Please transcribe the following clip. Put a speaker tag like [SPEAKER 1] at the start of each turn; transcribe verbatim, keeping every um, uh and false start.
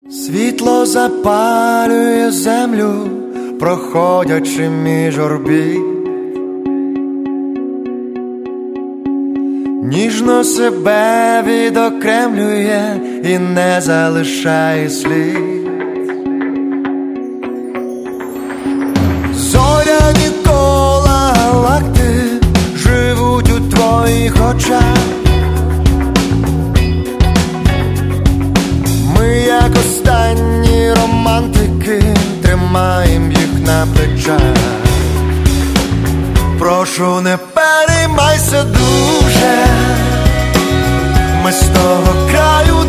[SPEAKER 1] Світло запалює землю, проходячи між орбіт. Ніжно себе відокремлює і не залишає слід. Зоряні кола галактик живуть у твоїх очах. Ми, як останні романтики, тримаєм їх на плечах. Прошу, не переймайся дуже, ми з того краю